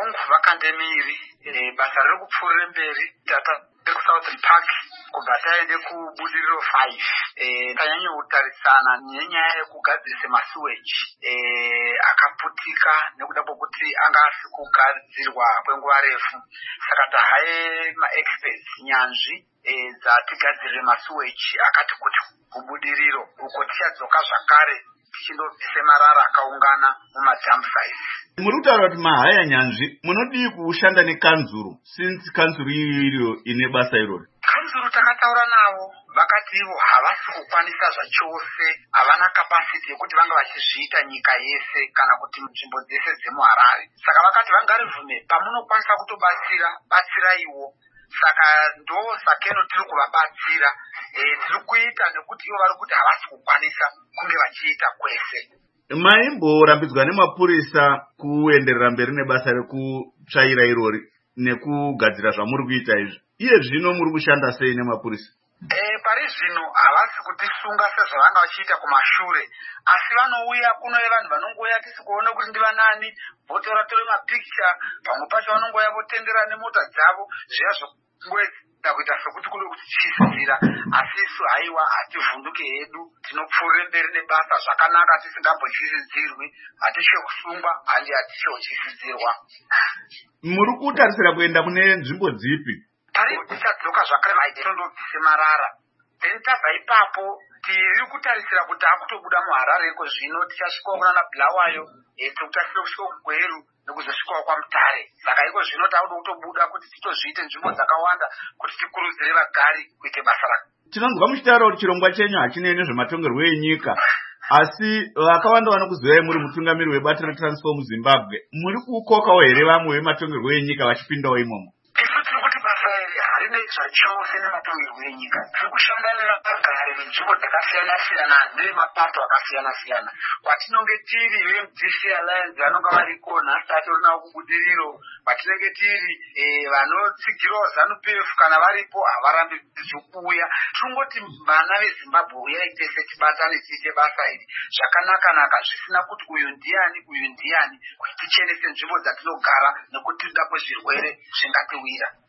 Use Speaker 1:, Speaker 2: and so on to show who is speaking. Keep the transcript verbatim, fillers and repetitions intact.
Speaker 1: Long vakandemiri e, basa riri kupfuurira mberi tata Southern Park kubva taende kubudiriro five e, tanyanya kutarisana nenyaya yekugadzirisa masuweji e, akaputika nekuda kwokuti anga asi kugadzirwa kwenguva refu. Saka tahaye maexperts nyanzvi e, dzatigadzirire masuweji akati kuti kubudiriro uko tichadzoka zvakare tichindobvise marara akaungana mumadam size.
Speaker 2: Muri kutaura kuti mahaya nyanzvi munodii kushanda nekanzuru since kanzuru iyo ine basa iroro?
Speaker 1: Kanzuru takataura navo vakati ivo havasi kukwanisa zvachose, havana kapasiti yekuti vanga vachizviita nyika yese kana kuti nzvimbo dzese dzemuHarare. Saka vakati vangaribvume pamunokwanisa kutobatsira batsiraiwo. Saka ndo sakeno tiri kuvabatsira e, tiri kuita nekuti ivo vari kuti havasi kukwanisa kunge vachiita kwese.
Speaker 2: Maimborambidzwa nemapurisa kuenderera mberi nebasa rekutsvaira irori nekugadzira zvamuri kuita izvi. Iye zvino muri kushanda sei nemapurisa?
Speaker 1: E, pari zvino havasi kutisunga sezvavanga vachiita kumashure, asi vanouya kunouya vanhu vanongouya tisikuona kuti ndivanani, votora tore mapikicha, pamwe pacho vanongouya votendera nemota dzavo zviya zvokuita kuita sekuti kude kutichizira, asi isu haiwa hativhunduke hedu, tinopfuurira mberi nebasa zvakanaka tisingambochiridzirwi, hatiche kusungwa handi hatiche kuchiridzirwa.
Speaker 2: Muri kutarisira kuenda mune nzvimbo dzipi?
Speaker 1: Tari tichadzoka zvakare maitondobvise marara. Then tabva ipapo tiri kutarisira kuti akutobuda muHarare iko zvino tichasvikawo kuna naBulawayo, e, tikutasire kusvika kuGweru nekuzosvikawo kwaMutare. Saka iko zvino takuda kutobuda kuti titozviite nzvimbo dzakawanda kuti tikurudzire vagari kuite basa rako.
Speaker 2: Tinonzwa muchitaura kuti chirongwa chenyu hachinei nezvematongerwo enyika, asi vakawanda vanokuzivai muri mutungamiri webato reTransform Zimbabwe. Muri kukokawo here vamwe vematongerwo enyika vachipindawo imomo?
Speaker 1: Zvachose nematongerwo enyika tiri kushanda nevagari venzvimbo dzakasiyana siyana nevemapato akasiyana siyana. Kwatinonge tiri veMD C Alliance vanonga variko nhasi tatori navo kubudiriro, kwatinenge tiri e, vanotsigirawo ZANU P F kana varipo havarambi kuuya. Tirongoti vana veZimbabwe uyai tese tibatane tiite basa iri zvakanaka-naka zvisina kuti uyu ndiani uyu ndiani, kuti tichenese nzvimbo dzatinogara nekuti tida kwezvirwere zvingatiwira.